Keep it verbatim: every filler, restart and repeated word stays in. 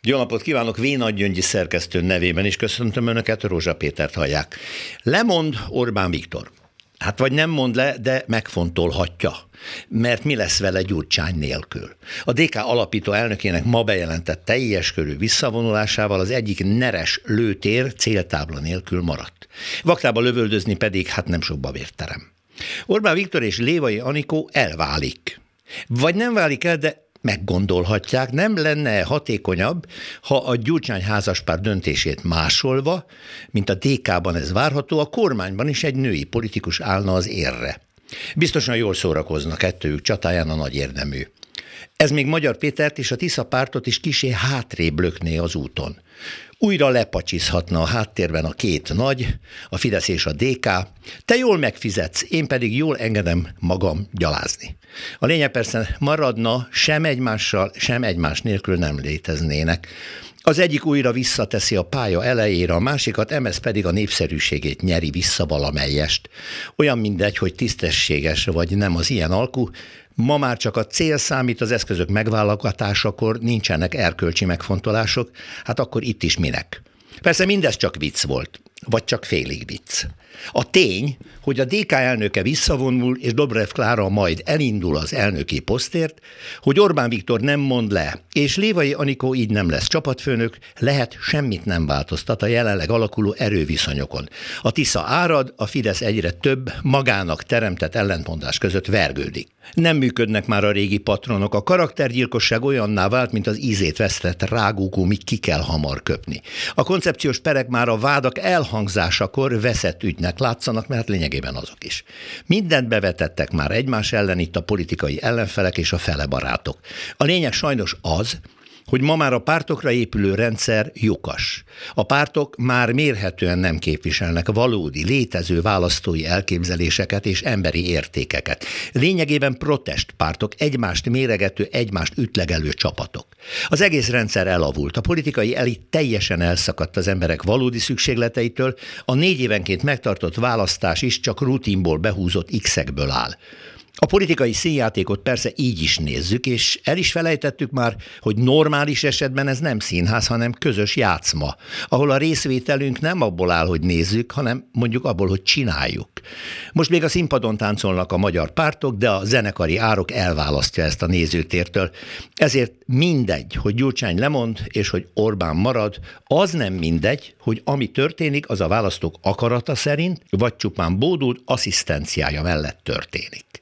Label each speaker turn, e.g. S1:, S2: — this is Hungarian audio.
S1: Jó napot kívánok, Vénagy Gyöngyi szerkesztő nevében is köszöntöm Önöket, Rózsa Pétert hallják. Lemond Orbán Viktor. Hát vagy nem mond le, de megfontolhatja. Mert mi lesz vele Gyurcsány nélkül? A dé ká alapító elnökének ma bejelentett teljes körű visszavonulásával az egyik neres lőtér céltábla nélkül maradt. Vaktába lövöldözni pedig hát nem sokba vérterem. Orbán Viktor és Lévai Anikó elválik. Vagy nem válik el, de meggondolhatják, nem lenne hatékonyabb, ha a Gyurcsány házaspár döntését másolva, mint a dé ká-ban ez várható, a kormányban is egy női politikus állna az érre. Biztosan jól szórakozna kettőjük csatáján a nagy érdemű. Ez még Magyar Pétert és a Tisza pártot is kissé hátrébb lökné az úton. Újra lepacsizhatna a háttérben a két nagy, a Fidesz és a dé ká. Te jól megfizetsz, én pedig jól engedem magam gyalázni. A lényeg persze maradna, sem egymással, sem egymás nélkül nem léteznének. Az egyik újra visszateszi a pálya elejére, a másikat emez pedig a népszerűségét nyeri vissza valamelyest. Olyan mindegy, hogy tisztességes vagy nem az ilyen alkú, ma már csak a cél számít, az eszközök megválogatásakor nincsenek erkölcsi megfontolások, hát akkor itt is minek. Persze mindez csak vicc volt, vagy csak félig vicc. A tény, hogy a dé ká elnöke visszavonul, és Dobrev Klára majd elindul az elnöki posztért, hogy Orbán Viktor nem mond le, és Lévai Anikó így nem lesz csapatfőnök, lehet semmit nem változtat a jelenleg alakuló erőviszonyokon. A Tisza árad, a Fidesz egyre több, magának teremtett ellentmondás között vergődik. Nem működnek már a régi patronok, a karaktergyilkosság olyanná vált, mint az ízét vesztett rágógó, míg ki kell hamar köpni. A koncepciós perek már a vádak elhangzásakor veszett ügynek látszanak, mert lényegében azok is. Mindent bevetettek már egymás ellen itt a politikai ellenfelek és a fele barátok. A lényeg sajnos az, hogy ma már a pártokra épülő rendszer lyukas. A pártok már mérhetően nem képviselnek valódi, létező választói elképzeléseket és emberi értékeket. Lényegében protestpártok, egymást méregető, egymást ütlegelő csapatok. Az egész rendszer elavult, a politikai elit teljesen elszakadt az emberek valódi szükségleteitől, a négy évenként megtartott választás is csak rutinból behúzott x-ekből áll. A politikai színjátékot persze így is nézzük, és el is felejtettük már, hogy normális esetben ez nem színház, hanem közös játszma, ahol a részvételünk nem abból áll, hogy nézzük, hanem mondjuk abból, hogy csináljuk. Most még a színpadon táncolnak a magyar pártok, de a zenekari árok elválasztja ezt a nézőtértől. Ezért mindegy, hogy Gyurcsány lemond, és hogy Orbán marad, az nem mindegy, hogy ami történik, az a választók akarata szerint, vagy csupán bódult asszisztenciája mellett történik.